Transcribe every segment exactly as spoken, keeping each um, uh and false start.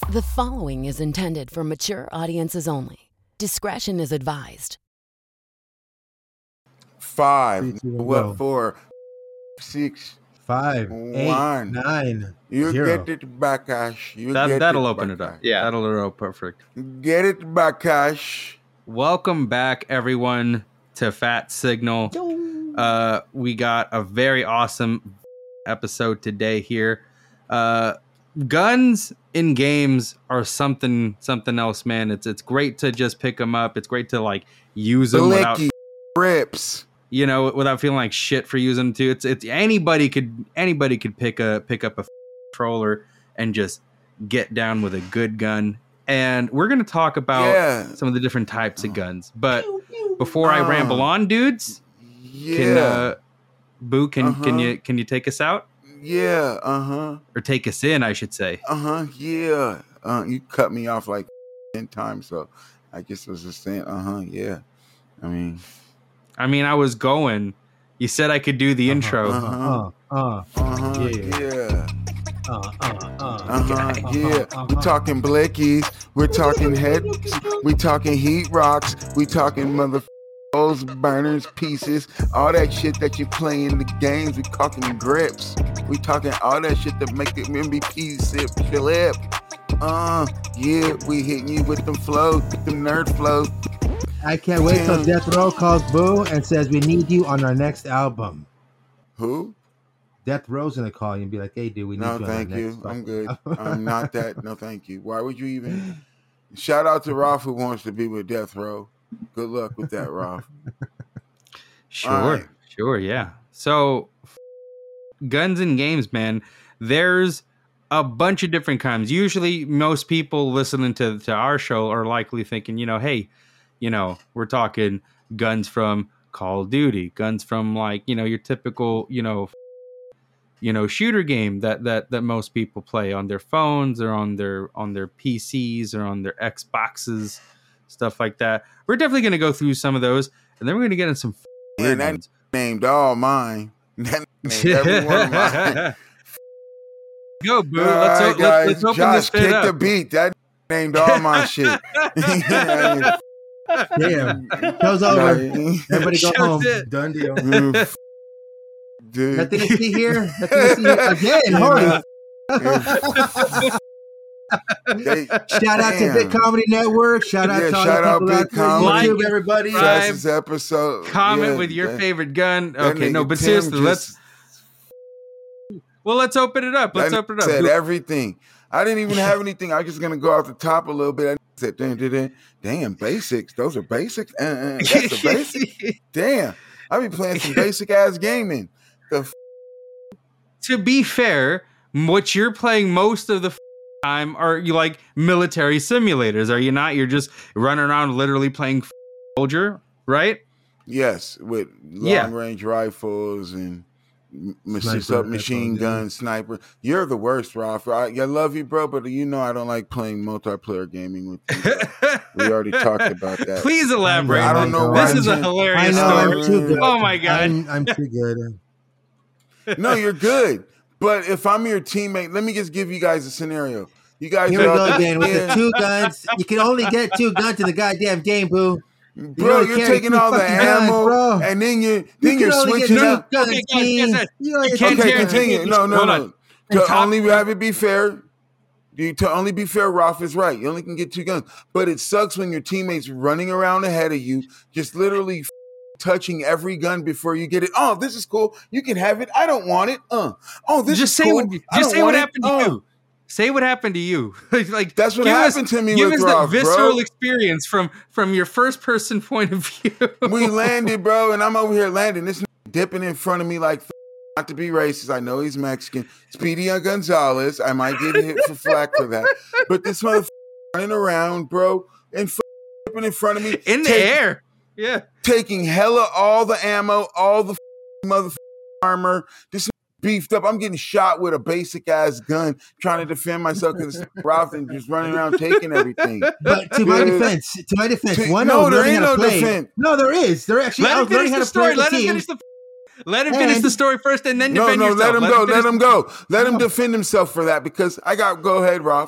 The following is intended for mature audiences only. Discretion is advised. Five, Three, two, what, go. four, six, Five, one. eight, nine, You zero. get it, Bakash. You That, get that'll it, open it up. Bakash. Yeah. That'll open perfect. Get it, Bakash. Welcome back, everyone, to Fat Signal. Uh, we got a very awesome episode today here. Uh, guns in games are something something else, man. It's it's great to just pick them up. It's great to like use them without, Blicky rips. you know, without feeling like shit for using them too. It's it's anybody could anybody could pick a pick up a controller and just get down with a good gun. And we're gonna talk about Yeah. some of the different types of guns. But before I Uh, ramble on, dudes, Yeah. can uh, Boo can Uh-huh. can you can you take us out yeah. Uh huh. or take us in? I should say. Uh huh. Yeah. Uh, you cut me off like ten times, so I guess I was just saying. Uh huh. Yeah. I mean. I mean, I was going. You said I could do the intro. Uh-huh. Uh, uh, Uh huh. Yeah. Yeah. uh, uh, uh. Uh huh. Uh-huh, Yeah. uh-huh. We're talking blickies. We're talking heads. We talking heat rocks. We talking mother burners, pieces, all that shit that you play in the games. We talking grips. We talking all that shit that make the M V P sip flip. Uh, yeah, we hitting you with them flows, with them nerd flows. I can't wait till Damn. Death Row calls Boo and says we need you on our next album. Who? Death Row's gonna call you and be like, "Hey, dude, we need No, you." thank on our you. next I'm fucking good. album." I'm not that. No, thank you. Why would you even? Shout out to Ralph who wants to be with Death Row. Good luck with that, Ralph. Sure, All right. sure, yeah. So, guns and games, man. There's a bunch of different kinds. Usually, most people listening to to our show are likely thinking, you know, hey, you know, we're talking guns from Call of Duty, guns from like, you know, your typical, you know, you know, shooter game that that that most people play on their phones or on their on their P Cs or on their Xboxes, stuff like that. We're definitely going to go through some of those, and then we're going to get in some Man, weird that ones. named all mine. That named every one of mine. Go, Boo. All Let's, right, o- guys. let's, let's open Josh, this shit kick up. the beat. That named all my shit. Damn, show's over. Like, Everybody go Show's home. it. Done deal. Dude. Nothing to see here. Nothing to see here again. Holy. They- Shout out to damn. Big Comedy Network. Shout out Yeah, to all shout the out people Big out there. Comedy. YouTube, everybody. Right. That's this episode. Comment Yeah, with your that- favorite gun. that Okay, no, nigga but Tim seriously, just- let's. Well, let's open it up. Let's that open it up. said Boo- everything. I didn't even have anything. I was just gonna go off the top a little bit. I said, damn, damn, damn, basics. Those are basics. Uh, uh, that's the basic. Damn, I be playing some basic ass gaming. The f- To be fair, what you're playing most of the f- time are you like military simulators? Are you not? You're just running around literally playing f- soldier, right? yes, with long Yeah. range rifles and m- Sniper submachine rifles, yeah. guns, sniper. You're the worst, Ralph. I, I love you, bro, but you know I don't like playing multiplayer gaming with you. We already talked about that. Please elaborate. I don't know This why is a Tim- I hilarious know story. I'm too good. Oh my god! I'm, I'm too good. No, you're good. But if I'm your teammate, let me just give you guys a scenario. You guys Here we are go out there again with the playing- two guns. You can only get two guns in the goddamn game, Boo. Bro, only you're carry taking two all the fucking guns, ammo, bro. and then you You then can you're only get switching two up. guns, Okay, guys, King. guys, guys. You only You get can't two Okay, carry guns. two continue. No, no, Hold no. on. To top- only have it be fair, you to only be fair, Ralph is right. You only can get two guns, but it sucks when your teammates running around ahead of you, just literally f- touching every gun before you get it. Oh, this is cool. You can have it. I don't want it. Uh. Oh, this Just is say cool. what. I Just don't say what want it. happened to Uh. you. Say what happened to you. Like That's what give happened us, to me Give with us Ralph, the visceral bro. experience from from your first person point of view. We landed, bro, and I'm over here landing. This n- dipping in front of me like, f- not to be racist. I know he's Mexican. Speedy Gonzalez. I might get hit for flack for that. But this motherfucker running around, bro, and f- dipping in front of me. in the take- air. Yeah. Taking hella all the ammo, all the f- motherfucking armor. This n- beefed up. I'm getting shot with a basic ass gun trying to defend myself because Ralph and just running around taking everything. But to my Dude. defense, to my defense, To- one no, I was there learning ain't how to no play. defense. No, there is. There actually. Let I him was learning finish how the to play story. with Let him teams. finish the. Let him finish And- the story first, and then No, defend no, yourself. let him go. Let finish him the- go. Let him defend himself for that because I got. Go ahead, Ralph.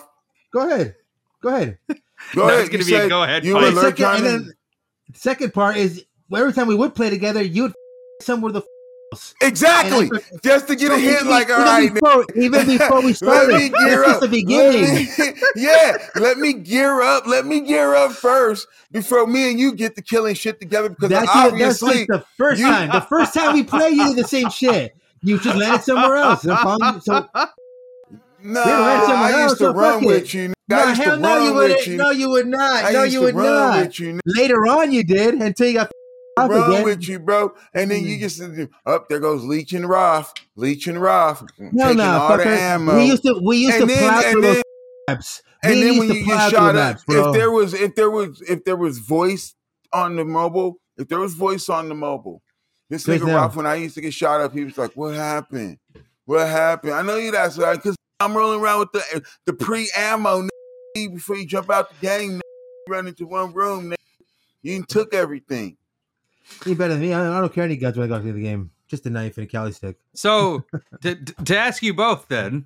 Go ahead. Go ahead. Go That's ahead. gonna You be a said go ahead You fight. were And learn- second, trying and to- then the second part is well, every time we would play together, you'd somewhere the else. Exactly. And Just to get So a hit, even like, be- all even right, before, even before we started, let me gear that's up. just the beginning. Let me- yeah, let me gear up. Let me gear up first before me and you get the killing shit together. Because That's, it, that's obviously, just the first you- time. The first time we play, you did the same shit. You just landed somewhere else. I'm following you. So no, We ran somewhere I else, used to so run fuck with it. you. nigga. no, I used to hell no, run you with wouldn't. you. No, you would not. I no, used you to would run not. with you. nigga. Later on, you did until you got off Run again. with you, bro. And then you just do, up there goes Leech and Roth, Leech and Roth, No, taking no, all the fucker. ammo. We used to, we used And to then- plow and through those then- maps. and We then used when to you plow get through shot the up, maps, bro. if there was, if there was, if there was voice on the mobile, if there was voice on the mobile, this There's nigga no- Roth, when I used to get shot up, he was like, "What happened? What happened?" I know you that's right, because I'm rolling around with the the pre ammo before you jump out the game. nigga. You run into one room, nigga. You done took everything. You better than me. I, I don't care any guns when I go through the game. Just a knife and a Cali stick. So to, to ask you both then,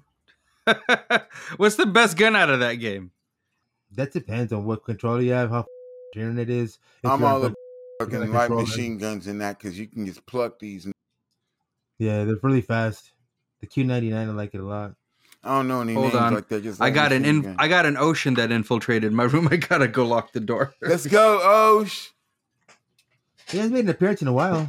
what's the best gun out of that game? That depends on what controller you have, how f- your it is. If I'm you're all on- about fucking like light controller. machine guns in that because you can just pluck these. Yeah, they're really fast. The Q ninety-nine, I like it a lot. I don't know any Hold names on. like that. Just I light got an machine in, gun. I got an ocean that infiltrated my room. I gotta go lock the door. Let's go, Osh. He hasn't made an appearance in a while.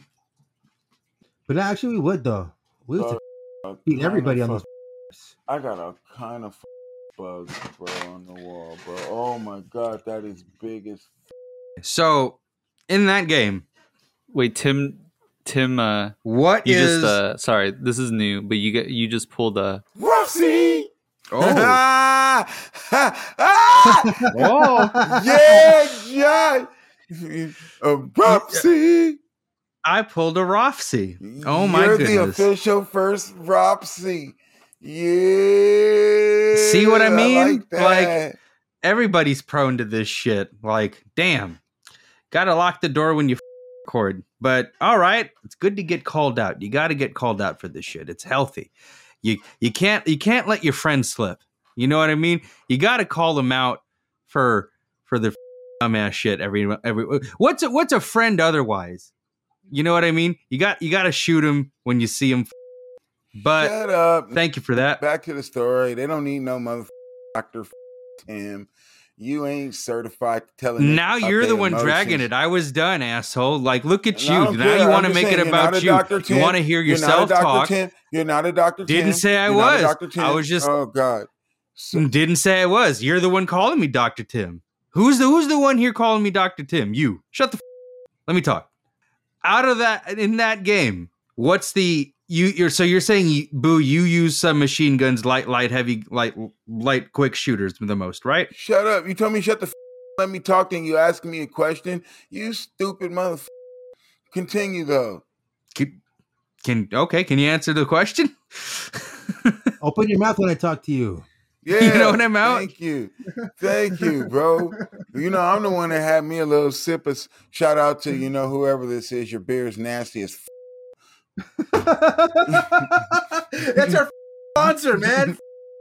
But actually, we would, though. We used to Uh, beat everybody on kinda those. fuck- I got a kind of bug, bro, on the wall, bro. Oh my god, that is big as. So in that game, Wait, Tim. Tim. Uh, what you is just. Uh, sorry, this is new, but you get. You just pulled a. Roxy! oh ah! ah! oh Yeah, yeah. Uh, Roxy! I pulled a Rofsy. Oh my You're the goodness. official first Roxy. Yeah. See what I mean? like that. Like, everybody's prone to this shit. Like, damn. Gotta lock the door when you f- record. But all right, it's good to get called out. You gotta get called out for this shit. It's healthy. You you can't you can't let your friends slip. You know what I mean? You gotta call them out for for the dumbass shit every every what's a, what's a friend otherwise? You know what I mean? You got you gotta shoot him when you see him. But Shut up. thank you for that. Back to the story. They don't need no mother doctor. Him. You ain't certified to tell them. Now you're the one dragging it. I was done, asshole. Like, look at And I you. don't Now care. you I'm want to just make saying, it you're not about a you. Doctor You Tim. want to hear You're not a yourself Doctor talk. Tim. You're not a Doctor Tim. Didn't say I You're not a was. Doctor Tim. I was just- Oh God. So, Didn't say I was. You're the one calling me Doctor Tim. Who's the Who's the one here calling me Doctor Tim? You. Shut the. F- Let me talk. Out of that, in that game, what's the you? You're so you're saying, you, Boo, you use some machine guns, light, light, heavy, light, light, quick shooters the most, right? shut up. You told me shut the. F- let me talk. Then you asking me a question. You stupid mother. Continue though. Can, can okay? Can you answer the question? Open your mouth when I talk to you. Yeah, know what I'm out? Thank you, thank you, bro. You know I'm the one that had me a little sip of. Shout out to you know whoever this is. Your beer is nasty as. F- That's our sponsor, man.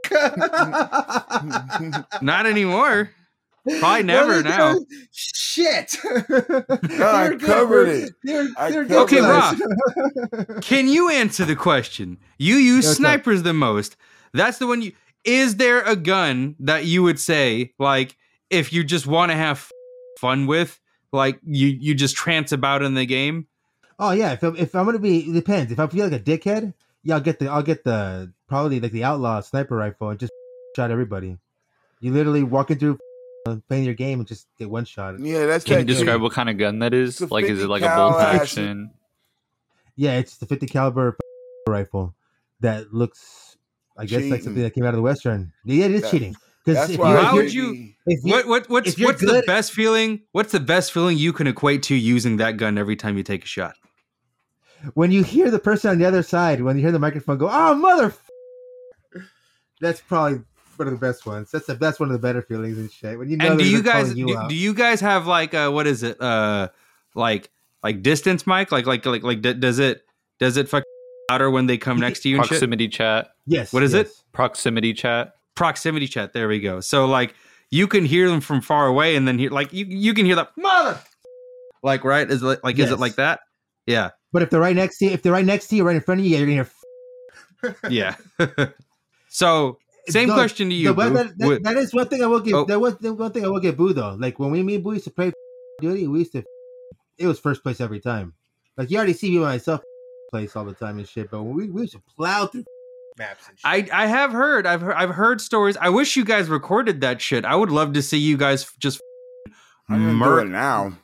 Not anymore. Probably never now. Shit. I covered it. They're, I they're covered Okay, it. Rob. Can you answer the question? You use What's up? snipers the most. That's the one you. Is there a gun that you would say, like, if you just want to have fun with, like you you just trance about in the game? Oh yeah, if I'm, if I'm gonna be, it depends. If I feel like a dickhead, yeah, I'll get the I'll get the probably like the outlaw sniper rifle and just shot everybody. You literally walking through uh, playing your game and just get one shot. Yeah, that's Can that you dude. describe what kind of gun that is? It's a Like, is it fifty like a cal bolt ass- action? Yeah, it's the fifty caliber rifle that looks, I guess, like Cheating. something that came out of the Western. Yeah, it is That- cheating. Because That's if why. you, How if would you, you- if you What what what's if you're what's the good- best feeling? What's the best feeling you can equate to using that gun every time you take a shot? when you hear the person on the other side, when you hear the microphone go, "Oh mother," f-" that's probably one of the best ones. That's the that's one of the better feelings and shit. When you know And do they're you guys calling you do, out. do you guys have like uh what is it uh like like distance mic like like like like d- does it does it fuck louder when they come next to you and shit? Proximity chat. Yes. What is yes. it? Proximity chat. proximity chat. There we go. So like you can hear them from far away, and then hear like you you can hear that mother. Like right? Is it like Yes. is it like that? Yeah. But if they're right next to you, if they're right next to you, right in front of you, yeah, you're gonna hear. Yeah. So same No, question to you. no, but Boo. that, that, Would- that is one thing I will give. Oh. That was the one thing I will give Boo though. Like when we me and Boo used to play Duty, we used to. It was first place every time. Like you already see me myself place all the time and shit. But we we used to plow through maps and shit. I I have heard I've heard, I've heard stories. I wish you guys recorded that shit. I would love to see you guys just I'm gonna do murk. it now.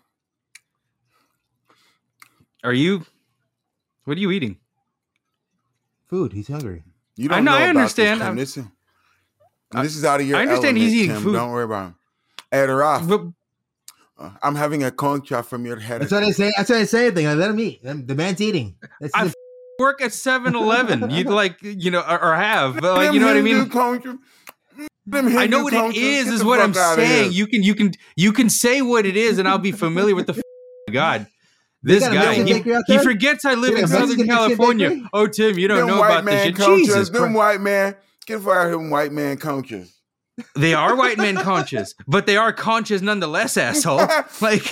Are you? What are you eating? Food. He's hungry. You I don't know, know. I about understand. This, I'm- Tim. This, is, this is out of your I understand element, he's eating Tim. food. Don't worry about him. Hey, Raf, But uh, I'm having a concha from your head. That's what I say. That's what I say. Anything. I let him eat. The man's eating. That's I his- work at seven eleven. You'd like, you know, or, or have, but like, you know what I mean? I know what it is, is what I'm saying. You can, you can, you can say what it is, and I'll be familiar with the f- God. This got a guy, Mexican he, bakery out he there? forgets I live They in got a Southern Mexican Mexican California. bakery? Oh, Tim, you don't them know white about this man shit. conchas, Jesus them Christ. white man. Get fire them white man conchas. They are white men conscious, but they are conscious nonetheless, asshole. Like,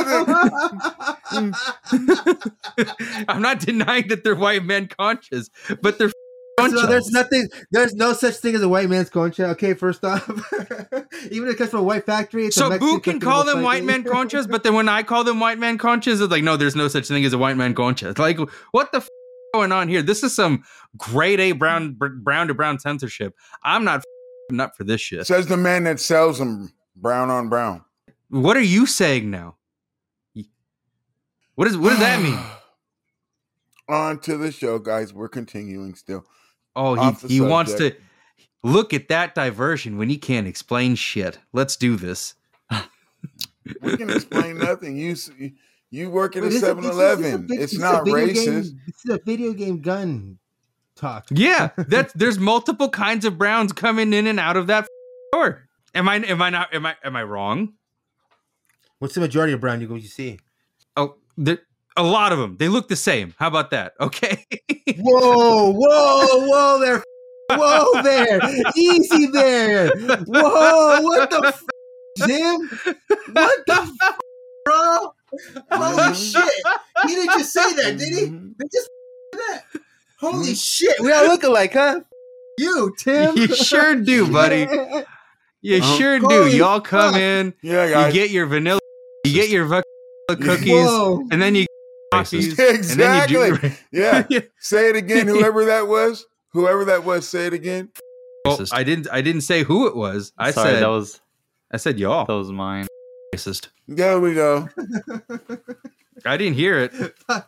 I'm not denying that they're white men conscious, but they're conscious. So there's nothing. There's no such thing as a white man's concha. Okay, first off, even if it comes from a white factory, it's a So Mexican Boo can cooking call most them white likely. men conscious, but then when I call them white man conscious, it's like, no, there's no such thing as a white man conscious. Like, what the f- going on here? This is some grade A brown brown to brown censorship. I'm not f- up for this shit. Says the man that sells them brown on brown. What are you saying now? What is what does that mean? On to the show, guys. We're continuing still. Oh, Off he the he wants to subject. look at that diversion when he can't explain shit. Let's do this. We can explain nothing. You s- you work at a Wait, this is- seven this is- eleven. this is a- It's this is a not video racist. game- This is a video game gun talk. Yeah, that's there's multiple kinds of browns coming in and out of that store. Am I am I not am I am I wrong? What's the majority of brown you go you see? Oh, there, a lot of them. They look the same. How about that? Okay. Whoa, whoa, whoa there. Whoa there. Easy there. Whoa, what the f- Jim? What the f- bro? Holy shit. He didn't just say that, did he? Mhm. They just that. Holy shit. We all look alike, huh? You, Tim. You sure do, buddy. You Uh-huh. sure do. Holy Y'all come fuck. in, Yeah, you guys. get your vanilla, you get your vanilla cookies, Whoa. and then you get coffees, Exactly. and then you Yeah. do. Say it again. Whoever that was. Whoever that was. Say it again. Well, I didn't. I didn't say who it was. I Sorry, said. that was I said y'all. that was mine. Racist. There we go. I didn't hear it.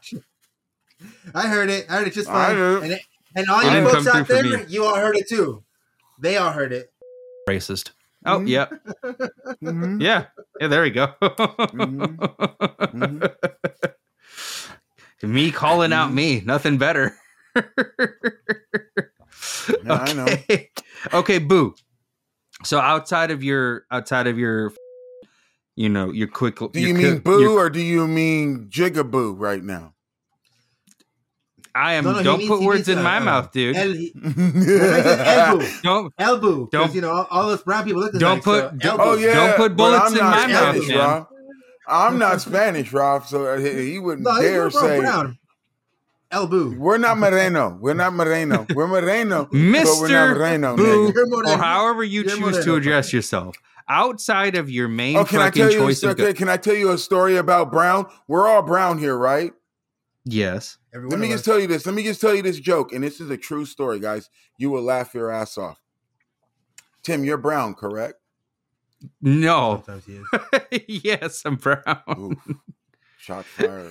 I heard it. I heard it just I fine. heard it. And, it, and all It you didn't folks come out through for there, me. you all heard it too. They all heard it. Racist. Oh, Mhm. yeah. Mhm. Yeah. Yeah, there we go. Mhm. Me calling out Mhm. me. Nothing better. Yeah, I know. Okay. Okay, Boo. So outside of your outside of your you know, your quick Do your you qui- mean boo your- or do you mean jigaboo right now? I am No, no, he don't means- put he words means, in uh, my uh, mouth, dude. El, elbow. don't Elbow. Don't- Because, you know, all, all those brown people look Don't alike. put- so don't- elbow. Oh yeah. Don't put but bullets I'm in not my mouth, Spanish, man. Rob. I'm not Spanish, Rob. So he, he wouldn't No, he's dare not brown, say brown. Elbow. we're not Moreno. We're not Moreno. We're Moreno, but we're Mister not Moreno. Boo, nigga. You're Moreno. or however you You're choose to Moreno. address yourself. Outside of your main Oh, can I fucking tell you? choice of Okay, can I tell you a story about brown? We're all brown here, right? yes. Every Let one me of just us. tell you this. Let me just tell you this joke, and this is a true story, guys. You will laugh your ass off. Tim, you're brown, correct? No. Sometimes he is. Yes, I'm brown. Oof. Shots fired.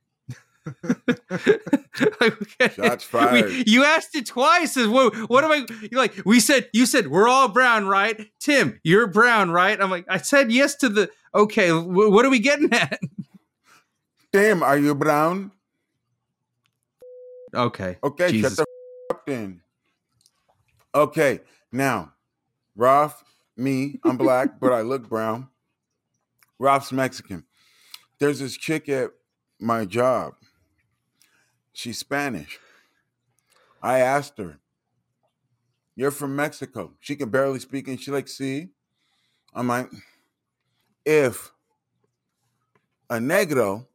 Okay. Shots fired. We- you asked it twice. As what? What am I? You're like we said. You said we're all brown, right? Tim, you're brown, right? I'm like I said yes to the. Okay, wh- what are we getting at? Tim, are you brown? Okay. Okay, Jesus. shut the f- up then. Okay, now, Ralph, me, I'm black, but I look brown. Ralph's Mexican. There's this chick at my job. She's Spanish. I asked her, You're from Mexico. She can barely speak, and she like, see, I'm like, if a negro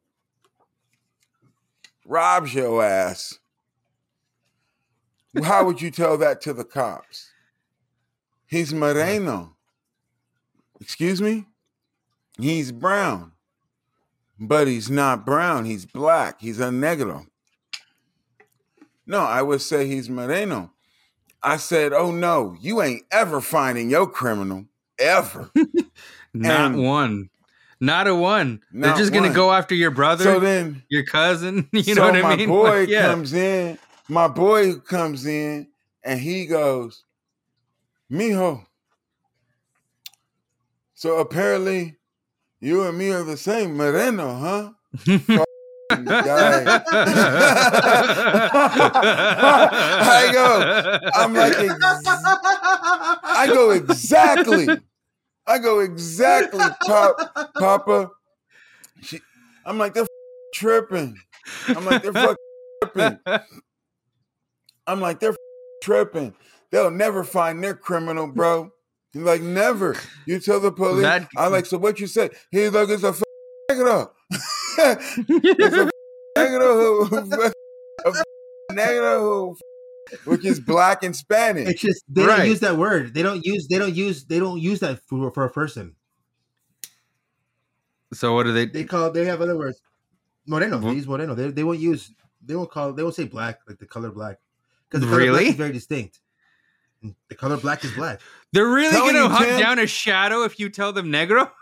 robs your ass, how would you tell that to the cops? He's moreno. Excuse me? He's brown. But he's not brown. He's black. He's a negro. No, I would say he's moreno. I said, oh no, you ain't ever finding your criminal. Ever. Not And- one. Not a one. They're Not just gonna one. go after your brother, So then, your cousin. You so know what I my mean? boy Like, yeah. comes in. My boy comes in, and he goes, "Mijo. So apparently, you and me are the same moreno, huh?" F***ing guy. I go. I'm like, ex- I go exactly. I go exactly, Pop, Papa. She, I'm like, they're f- tripping. I'm like, they're fucking tripping. I'm like, they're f- tripping. They'll never find their criminal, bro. He's like, never. You tell the police. That- I like, so what you say? He's like, it's a f- negro. It's a f- negro who, a f- negro who, which is black and Spanish. It's just they Right. don't use that word. They don't use. They don't use. They don't use that for, for a person. So what do they? They call. They have other words. Moreno. They Mhm. use moreno. They, they won't use. They won't call. They won't say black, like the color black, because the color black Really? is very distinct. The color black is black. They're really Telling gonna you, hunt Tim. down a shadow if you tell them negro?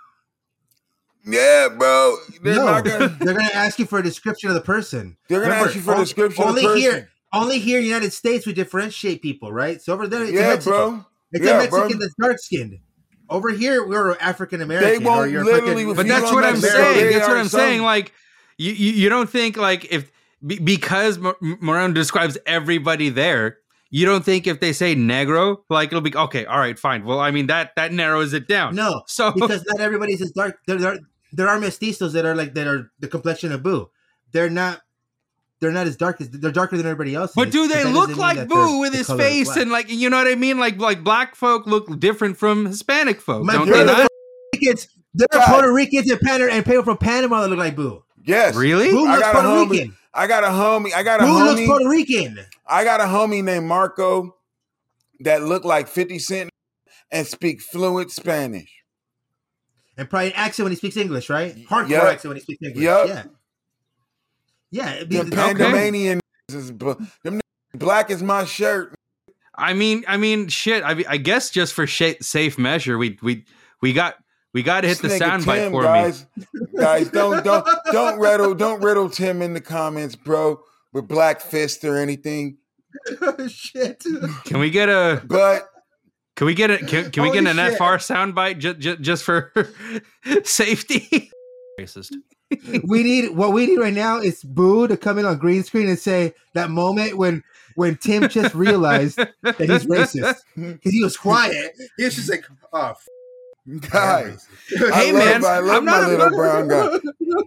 Yeah, bro. They're no, not gonna. they're gonna ask you for a description of the person. They're gonna Remember, ask you for a only- description of Only the person. here, only here in the United States, we differentiate people, right? So over there, it's a Yeah, Mexican. bro. It's Yeah, a Mexican bro. that's dark skinned. Over here, we're African American. They won't or you're literally- fucking- if But you that's don't what know I'm Mexico, saying. they That's what are I'm some- saying. Like you, you, you don't think like if be, because Mor- Moreno describes everybody there, you don't think if they say negro, like it'll be okay. All right, fine. Well, I mean that that narrows it down. No, So because not everybody's as dark. There, there, there are mestizos that are like that are the complexion of Boo. They're not. They're not as dark as they're darker than everybody else. But is, do they that look doesn't mean like that they're Boo with the his color of face black. and like you know what I mean? Like like black folk look different from Hispanic folk, My don't brother, they not? Ricans, there are God. Puerto Ricans and Pan and people from Panama that look like Boo. Yes. Really? Boo I looks got a Puerto homie. Rican. I got a homie. I got a Boo looks homie. Puerto Rican. I got a homie named Marco that looked like fifty Cent and speak fluent Spanish. And probably an accent when he speaks English, right? Hardcore Yup. accent when he speaks English. Yup. Yeah. Yeah. It'd be, The okay. Panamanian is bl- them black as my shirt. I mean, I mean, shit. I, I guess just for sh- safe measure, we we we got we got to hit the This nigga soundbite Tim, for guys. me. Guys, don't don't don't riddle don't riddle Tim in the comments, bro, with black fist or anything. Shit. Can we get a But can we get a can, can we get Holy an shit. F R soundbite just just just for safety? Racist. we need what we need right now is Boo to come in on green screen and say that moment when when Tim just realized that he's racist because he was quiet. He was just like, "Oh, f- guys, I Hey, love, man, I love I'm my not a- little brown guy.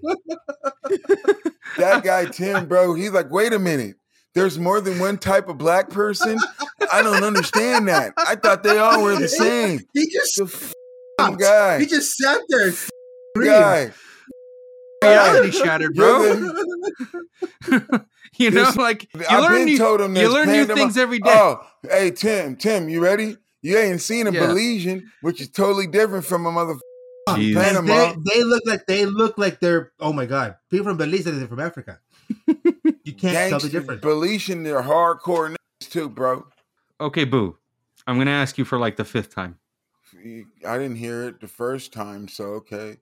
That guy Tim, bro, he's like, wait a minute. There's more than one type of black person. I don't understand that. I thought they all were the same. He just The f***ing guy, he just sat there. And screamed. guy. Reality shattered, bro. You're You know, This- like you I've learn been new, told him you there's learn new Panama- things every day. Oh, hey Tim, Tim, you ready? You ain't seen a Yeah. Belizean, which is totally different from a mother Jeez. And Panama. They, they look like they look like they're oh my god. People from Belize are from Africa. You can't tell the Gangsters, difference. Belizean, they're hardcore niggas too, bro. Okay, Boo. I'm gonna ask you for like the fifth time. I didn't hear it the first time, so okay.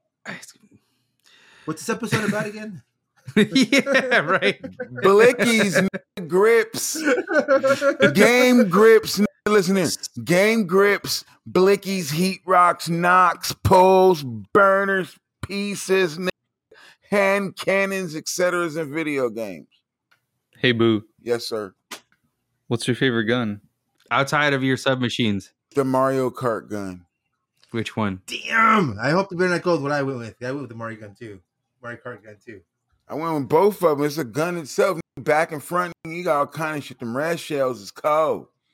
What's this episode about again? Yeah, right. Blickies, n- grips, game grips. n- Listen here, game grips, blickies, heat rocks, knocks, poles, burners, pieces, n- hand cannons, et cetera in video games. Hey, Boo, Yes, sir. what's your favorite gun? Outside of your submachines, The Mario Kart gun. which one? Damn! I hope the beer not goes what I went with. I went with the Mario gun too. Mario Kart gun too. I went with both of them. It's a gun itself. Back and front, you got all kind of shit. Them red shells is cold.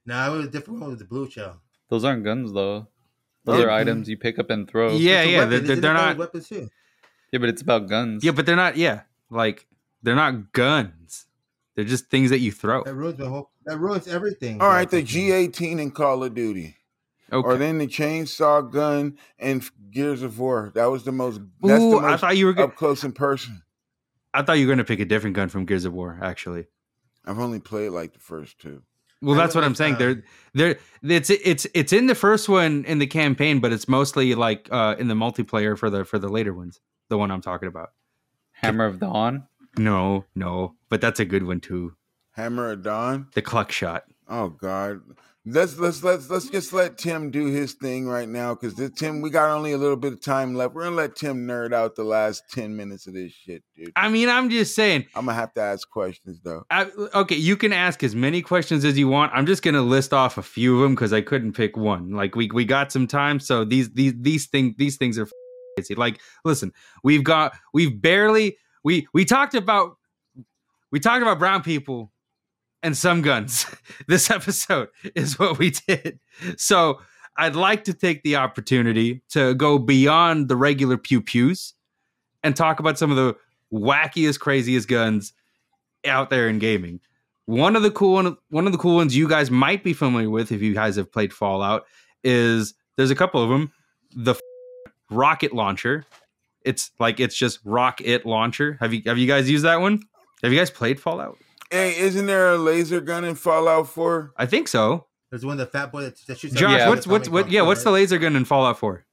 No, I was a different one with the blue shell. Those aren't guns though. Those Yeah. are items you pick up and throw. Yeah, It's a yeah, weapon. they're, Isn't they're, it they're called not. weapons too. Yeah, but it's about guns. Yeah, but they're not. Yeah, like they're not guns. They're just things that you throw. That ruins my whole. That ruins everything. All right, bro. the G eighteen in Call of Duty. Okay. Or then the chainsaw gun and Gears of War. That was the most. That's Ooh, the I most thought you were. Go- up close in person. I thought you were going to pick a different gun from Gears of War. Actually, I've only played like the first two. well, I that's went what I'm with, saying. um, They're they're it's it's it's in the first one in the campaign, but it's mostly like uh, in the multiplayer for the for the later ones. The one I'm talking about. Hammer of Dawn. No, no, but that's a good one too. Hammer of Dawn. The cluck shot. Oh God. Let's let's let's let's just let Tim do his thing right now, because Tim, we got only a little bit of time left. We're gonna let Tim nerd out the last ten minutes of this shit, dude. I mean, I'm just saying. I'm gonna have to ask questions though. I, okay, you can ask as many questions as you want. I'm just gonna list off a few of them because I couldn't pick one. Like we we got some time, so these these these things these things are crazy. Like, listen, we've got we've barely we we talked about we talked about brown people and some guns. This episode is what we did. So I'd like to take the opportunity to go beyond the regular pew pews and talk about some of the wackiest, craziest guns out there in gaming. One of the cool one, one of the cool ones you guys might be familiar with if you guys have played Fallout is there's a couple of them. The rocket launcher. It's like it's just rocket launcher. Have you have you guys used that one? Have you guys played Fallout? Hey, isn't there a laser gun in Fallout four? I think so. There's one the fat boy that, that shoots. Josh, Yeah. what's what's what? Yeah, what's the laser gun in Fallout four?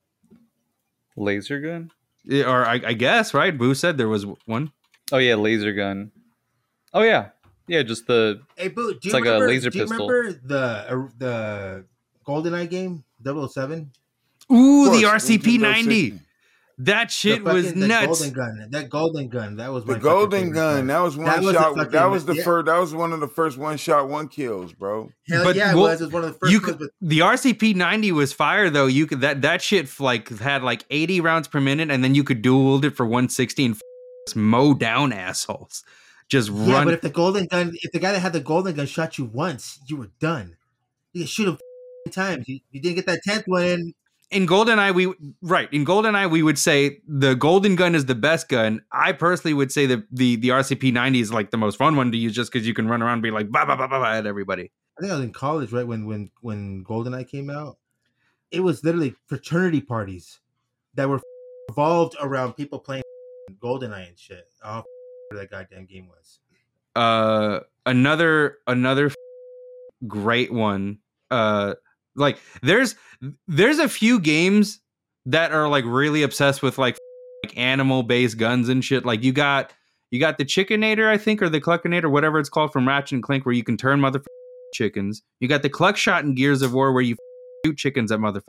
Laser gun? Yeah, or I, I guess right. Boo said there was one. Oh yeah, laser gun. Oh yeah. Yeah, just the Hey, Boo, do It's you like a remember, laser do you pistol. remember the uh, the GoldenEye game double oh seven? Ooh, Of the course, R C P Nintendo ninety. sixty. That shit the was fucking- the nuts. Golden gun. That golden gun. That was my The fucking golden favorite gun. part. That was one That was a shot. fucking- that was the yeah. first. That was one of the first one shot one kills, bro. Hell But, yeah, it well, was. It was one of the first You ones. could, But the R C P ninety was fire though. You could that that shit like had like eighty rounds per minute, and then you could dual wield it for one sixty and f- mow down assholes. Just yeah, run. but if the golden gun, if the guy that had the golden gun shot you once, you were done. You could shoot him times. You, you didn't get that tenth one in. in GoldenEye, we right in GoldenEye we would say the golden gun is the best gun. I personally would say that the the R C P ninety is like the most fun one to use, just because you can run around and be like bah bah bah bah bah at everybody. I think I was in college, right when when when GoldenEye came out. It was literally fraternity parties that were revolved around people playing GoldenEye and shit. Oh, that goddamn game was. Uh, another another great one. Uh, like there's there's a few games that are like really obsessed with like, like animal based guns and shit. Like you got you got the Chickenator, I think, or the Cluckinator, whatever it's called from Ratchet and Clank, where you can turn mother chickens. You got the Cluck Shot in Gears of War, where you shoot chickens at mother.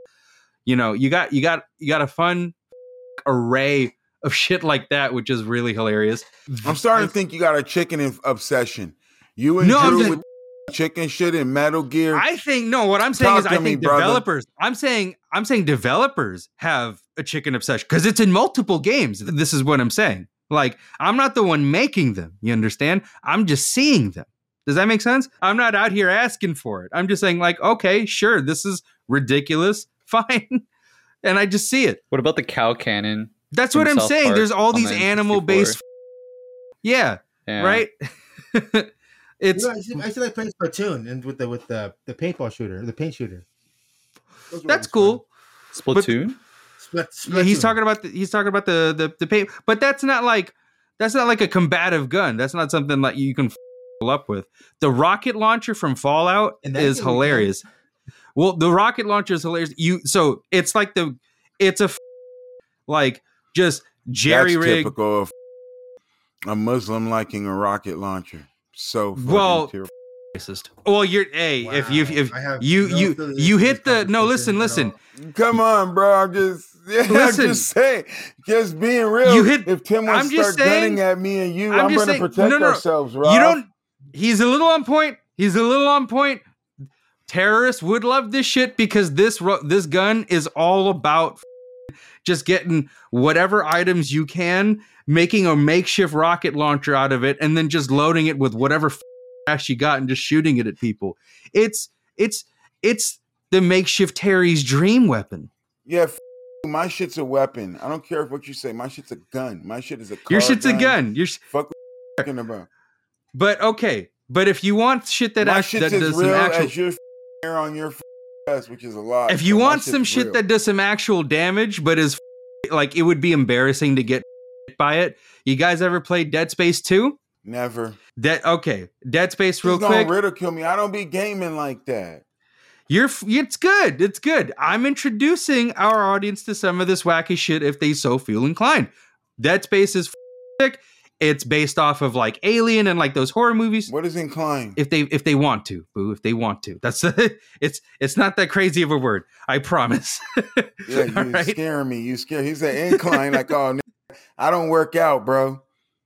You know, you got you got you got a fun array of shit like that, which is really hilarious. I'm starting to think you got a chicken in- obsession. You and No, I'm Drew just- with chicken shit in Metal Gear. I think no. What I'm saying Talk is, I to me, think brother. developers. I'm saying I'm saying developers have a chicken obsession because it's in multiple games. This is what I'm saying. Like I'm not the one making them. You understand? I'm just seeing them. Does that make sense? I'm not out here asking for it. I'm just saying, like, okay, sure, this is ridiculous, fine, and I just see it. What about the cow cannon? That's From what I'm South saying. Park There's all on these the animal based. Yeah, Yeah. right. It's You know, I, used to, I used to like playing Splatoon and with the with the the paintball shooter, the paint shooter. Those were that's fun. cool. Splatoon? Splat, Yeah, he's Splatoon. talking about the, he's talking about the the the paint, but that's not like that's not like a combative gun. That's not something that you can f- up with. The rocket launcher from Fallout And that is game we hilarious. Well, the rocket launcher is hilarious. You so it's like the it's a f- like just jerry That's rig. typical of a Muslim liking a rocket launcher. So fucking Well, terrible. Racist. Well, you're hey if you Wow. if I have you no you affiliation you with hit this the no listen conversation listen. at all. Come on, bro. I'm just, yeah, Listen. I'm just saying, just being real. You hit- if Tim I'm wants to just start saying- gunning at me and you, I'm I'm, just going to saying- protect no, no, ourselves, Rob. You don't. He's a little on point. He's a little on point. Terrorists would love this shit because this ro- this gun is all about f- just getting whatever items you can, making a makeshift rocket launcher out of it, and then just loading it with whatever f- ass you got and just shooting it at people. It's it's it's the makeshift Terry's dream weapon. Yeah, f- my shit's a weapon. I don't care what you say. My shit's a gun. My shit is a car Your shit's gun. a gun. You're Fuck what you're talking about. But okay, but if you want shit that My actually shit's that as does some real actual, as your f- hair on your f- ass, which is a lot. if you So my want some shit's shit real. that does some actual damage, but is like it would be embarrassing to get by it. You guys ever played Dead Space two? Never. That okay, Dead Space real He's gonna quick. ridicule me. I don't be gaming like that. You're it's good. It's good. I'm introducing our audience to some of this wacky shit if they so feel inclined. Dead Space is sick. It's based off of like Alien and like those horror movies. What is inclined? If they if they want to, boo, if they want to. That's it's it's not that crazy of a word. I promise. Yeah, you All right? scaring me. You scare. He said incline like, oh, n- I don't work out, bro.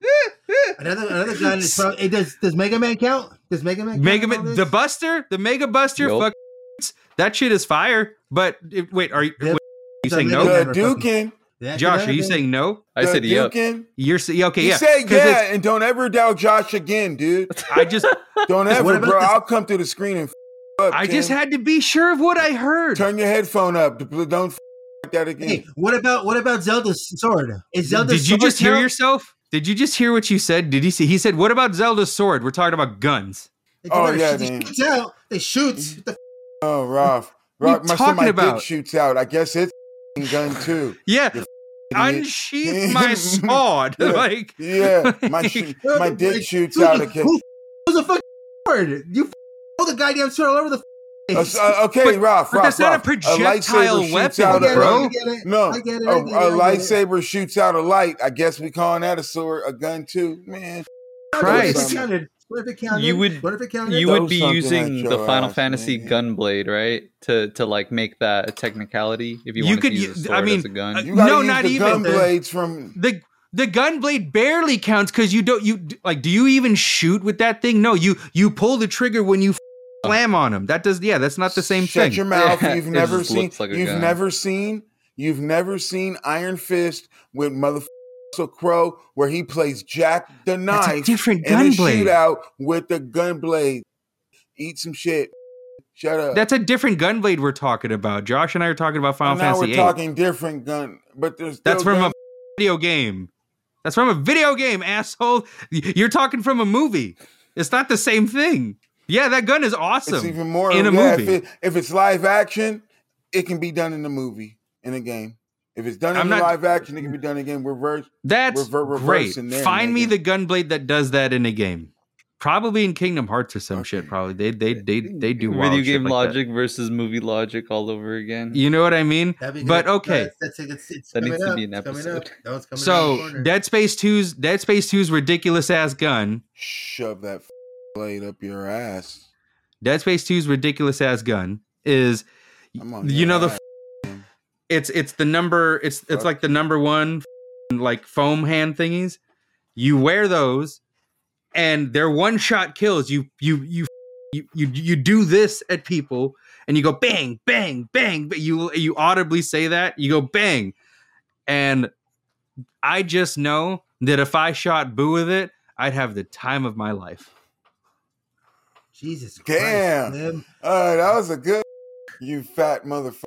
Another another gun is probably. Hey, does does Mega Man count? Does Mega Man count Mega in all Man, this? the Buster, the Mega Buster, Yup. fuck that shit is fire. But if, wait, are you? Yeah, wait, you the saying Mega no, Man- The Dukin. Yeah, Josh? yeah, Are you yeah. saying no? I the said yep. Dukin. You're saying okay, You yeah. say 'cause yeah, it's- and don't ever doubt Josh again, dude. I just Don't What ever, about bro. this- I'll come through the screen and f- up. I just Tim. had to be sure of what I heard. Turn your headphone up. Don't f- like that again. Hey, what about what about Zelda's sword? Is Zelda's Did you sword just hear count? yourself? Did you just hear what you said? Did he see? He said, "What about Zelda's sword?" We're talking about guns. They Oh, gotta yeah, shoot- they man. shoots out. They shoots. What the Oh, Ralph. What are you Ralph, my son, talking my about? dick shoots out. I guess it's f- gun too. Yeah, You unsheath my sword. Yeah. Like, Yeah, my sh- Well, my the- dick like, shoots who- out again. Who was a fucking sword? You pull the goddamn sword all over the Uh, face. uh, okay, But- Ralph, but Ralph, that's not a Ralph. projectile lightsaber shoots weapon, out I get it, bro. I get it, No, I get it, a, I get it, a I get it. lightsaber shoots out a light. I guess we calling that a sword, a gun too, man. What if Christ. it counted? What if it counted? You would- What if it counted? You Throw would be something using at the your Final ass, Fantasy man. Gunblade, right? To to like make that a technicality. If you, You wanted could to u- use a sword I mean, as a gun. uh, You gotta No, use not the even. gun blades from. the the gun blade barely counts because you don't you like. Do you even shoot with that thing? No, you you pull the trigger when you slam on him. That does yeah. That's not the same Shut thing. your mouth. Yeah, You've it never just seen. looks like a you've gun. never seen. You've never seen Iron Fist with motherfucker Crow where he plays Jack the That's a Knife different in a gun blade. shootout with the gun blade. Eat some shit. Shut up. That's a different gun blade we're talking about. Josh and I are talking about Final And now Fantasy we're eight. talking different gun, but there's That's still from gun- a video game. That's from a video game, asshole. You're talking from a movie. It's not the same thing. Yeah, that gun is awesome. It's even more in a yeah, movie. If, it, if it's live action, it can be done in the movie, in a game. If it's done in I'm the not- live action, it can be done again. Reverse. That's Rever- reverse great. in there, Find me nigga. the gun blade that does that in a game. Probably in Kingdom Hearts or some Okay. shit. Probably they they they they do wild video shit game like that. logic versus movie logic all over again. You know what I mean? That'd be good. But No, okay. that's, that's, it's, it's That coming needs to up. be an It's coming episode. up. No, it's coming So around the corner. Dead Space two's Dead Space two's ridiculous ass gun. Shove that f- blade up your ass. Dead Space two's ridiculous ass gun is I'm on you your know the ass. it's it's the number it's it's Fuck. like the number one like foam hand thingies. You wear those and they're one shot kills. You you you you you you do this at people and you go bang bang bang. But you you audibly say that you go bang, and I just know that if I shot Boo with it, I'd have the time of my life. Jesus Damn. Christ, Slim. All right, that was a good. You fat motherfucker.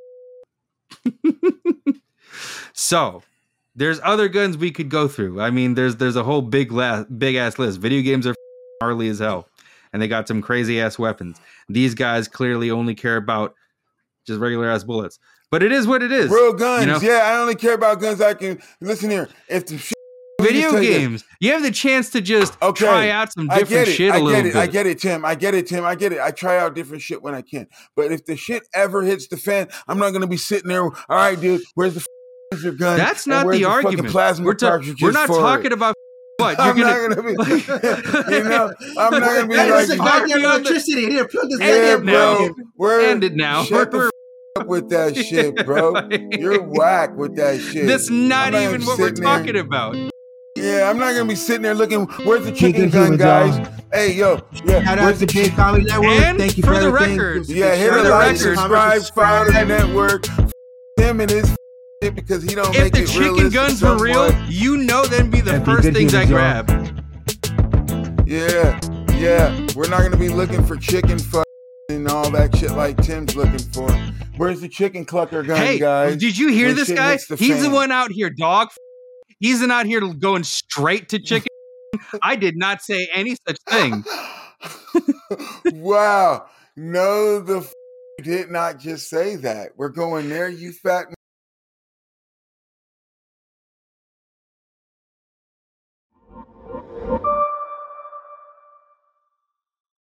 So there's other guns we could go through. I mean, there's there's a whole big la- big ass list. Video games are gnarly as hell, and they got some crazy ass weapons. These guys clearly only care about just regular ass bullets. But it is what it is. Real guns. you know? Yeah, I only care about guns I can. Listen here. If the shit. let me just Video tell you this. games. You have the chance to just Okay, try out some I different get it. shit a I little get it. bit. I get it, Tim. I get it, Tim. I get it. I try out different shit when I can. But if the shit ever hits the fan, I'm not gonna be sitting there. All right, dude. Where's the f- is your gun? That's And not where's the fucking argument. Plasma We're, ta- cartridges we're not for talking it? about what you're I'm gonna. not gonna be. you know, I'm not gonna be Hey, like. there's a fuck goddamn you on the- electricity. Here, plug this End Yeah, it goddamn now. bro. We're, End it now. Shut the We're- f- up with that shit, bro. You're whack with that shit. That's not I'm even gonna what we're sit there- talking about. Yeah, I'm not gonna be sitting there looking. Where's the Keep chicken it gun, human, guys? dog. Hey, yo, yeah. Shout out Where's to the Big Comedy Network. And Thank you for for the everything. record- Yeah, hit For a the like, record- subscribe, follow the network. F- him and his shit because he don't If make the it chicken realistic guns were real, somewhat. you know that'd be the That'd be first good things I humans, y'all. grab. Yeah, Yeah, we're not gonna be looking for chicken fuck and all that shit like Tim's looking for. Where's the chicken clucker gun, Hey, guys? did you hear When this shit guy? hits the He's the fan. one out here, dog. He's an out here going straight to chicken. I did not say any such thing. Wow. No, the f- did not just say that. We're going there, you fat